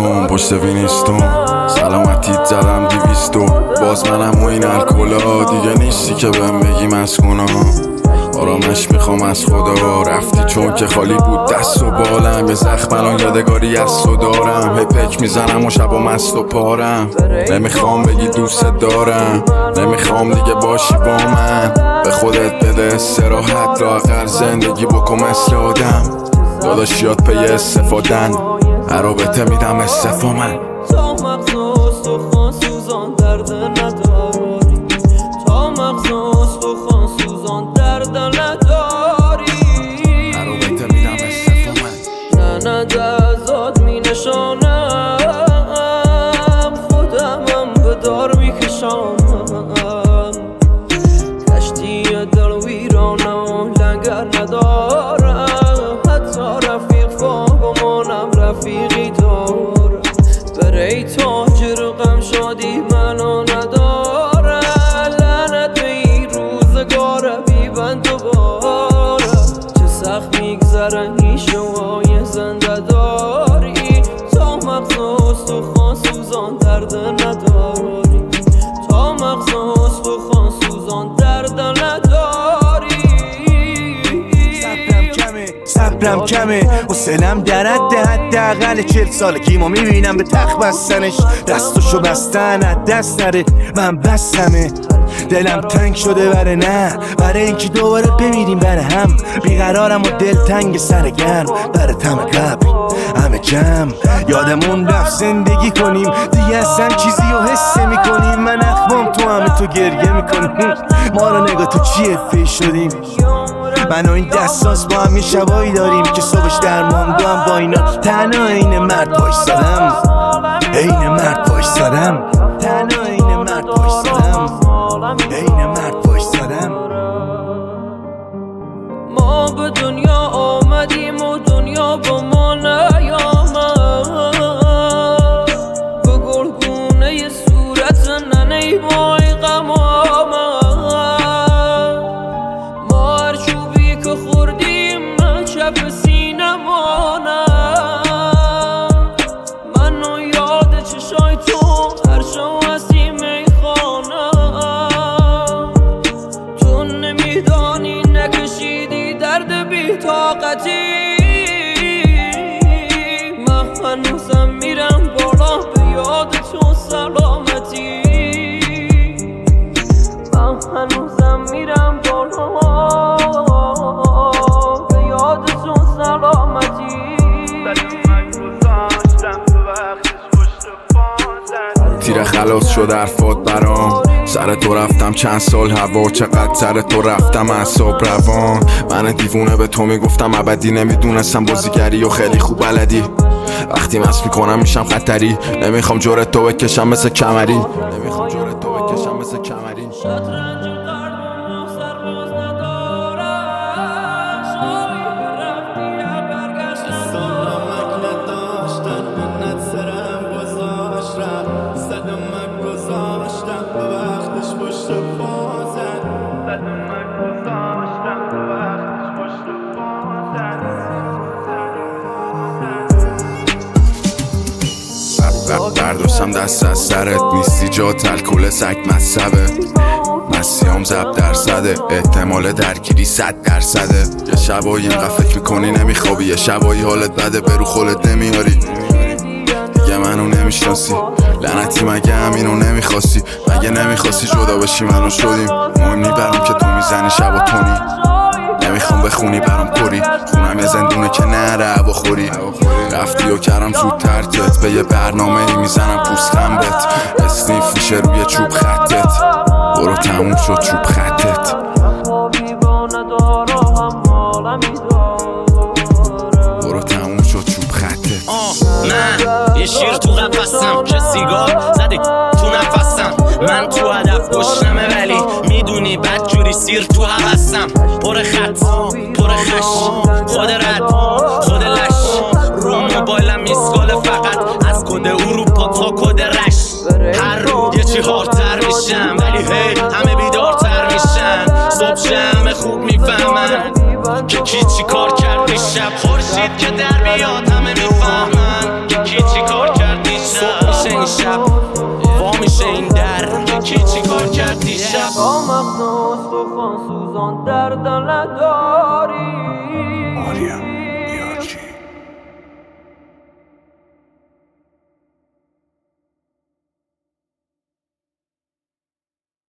بیستون پشت وینستون سلامتیت زدم 200 باز منم و این الکلا دیگه نیستی که بهم بگی مسکونا آرامش میخوام از خدا رفتی چون که خالی بود دست و بالم یه زخم الان یادگاری از تو دارم هی پک میزنم و شب و مست و پارم نمیخوام بگی دوست دارم نمیخوام دیگه باشی با من به خودت بده استراحت را اقل زندگی بکن مثل آدم داداشیات پی استفادن رابطه میدم استفا من تا مغز و استخوان سوزان درد نداری تا مغز و استخوان سوزان درد نداری رابطه میدم استفا من نه ازاد می نشانم خودمم به دار می کشانم کشتی دل ویرانم و لنگر ندارم حتی رفیق فاگمانم رفیقی دار بری تاجر غم شادی منو نداره لعنت به این روزگار بیبند دوباره چه سخت میگذره این شوهای زنده داری تا مغز و استخوان سوزان درد نداری تا مغز و استخوان سوزان درد نداری صبرم کمه حوصله‌ام در حداقل 40 سالگی ما میبینم به تخت بستنش دستشو بستن از دست نره من بستمه دلم تنگ شده برای اینکه دوباره بمیریم برای هم بیقرارم و دل تنگ سر گرم برای تم قبل همه جمع یادمون رفت زندگی کنیم دیگه اصلا چیزی رو حس میکنیم من اخوام تو همه تو گریه میکنیم ما رو نگاه تو چیه فی شدیم من و این دستاس با هم یه شبایی داریم که صبحش درمان دارم با اینا تنها این مرد وایسادم این مرد وایسادم تنها این مرد وایسادم این مرد وایسادم ما به دنیا آمدیم و دنیا با ما نیامد به گلگونه صورت ننه ما غم آمد ما هر چوبی که خوردیم چپ سینمانم منو یاد چشای تو هر شو هستی میخوانم تو نمیدانی نکشیدی درد بی طاقتی من هنوزم میرم بالا به یاد تو سلامتی من هنوزم میرم بالا به یاد تو سلامتی تیر خلاص شد حرفات برام سر تو رفتم چند سال هوا چقدر سر تو رفتم اعصاب روان من دیوونه به تو میگفتم ابدی نمیدونستم بازیگری و خیلی خوب بلدی وقتی مست میکنم میشم خطری نمیخوام جورت تو بکشم مثل کمری نمیخوام جورت تو بکشم مثل کمری شطرنج قلبم سرباز ندارم شایی رفتی برگشت سالمک نداشتن منت سرم گذاشت رفت صدمک گذاشتم به وقتش پشت پازن صدمک گذاشتم به وقتش پشت پازن برداشتم دست از سرت نیستی جا الکل سگ مصبه مسیام زب درصده احتمال درگیری 100%. یه شبایی اینقدر فکر میکنی نمیخوابی یه شبایی حالت بده برو خولت نمیاری دیگه منو نمیشناسی لعنتی مگه همینو نمیخواستی مگه نمیخواستی جدا بشی منو شدیم مهم نی برام که تو میزنی شب و تونی نمیخوام بخونی برام کری خونم یه زندونه که نره بخوری رفتی و کردم زود ترکت به یه برنامه ای میزنم پوست خنبت اسنیف میشه روی چوب خطت برو تموم شد چوب خطت برو تموم شد چوب خطت من یه شیر تو قفسم که سیگار زده تو نفسم من تو هدف گشنمه ولی میدونی بد جوری سیر تو حوثم پر خط پر خش خود رد خود لش رو موبایلم میسکال فقط از کد اروپا تا کد رش هر رو یه چی هارتر میشم ولی هی همه بیدارتر میشن صبح همه خوب میفهمن که کی چی کار کرد شب خورشید که در بیاد همه میفهمن که کی چی کار کرد مغز استخوان سوزان در دل داری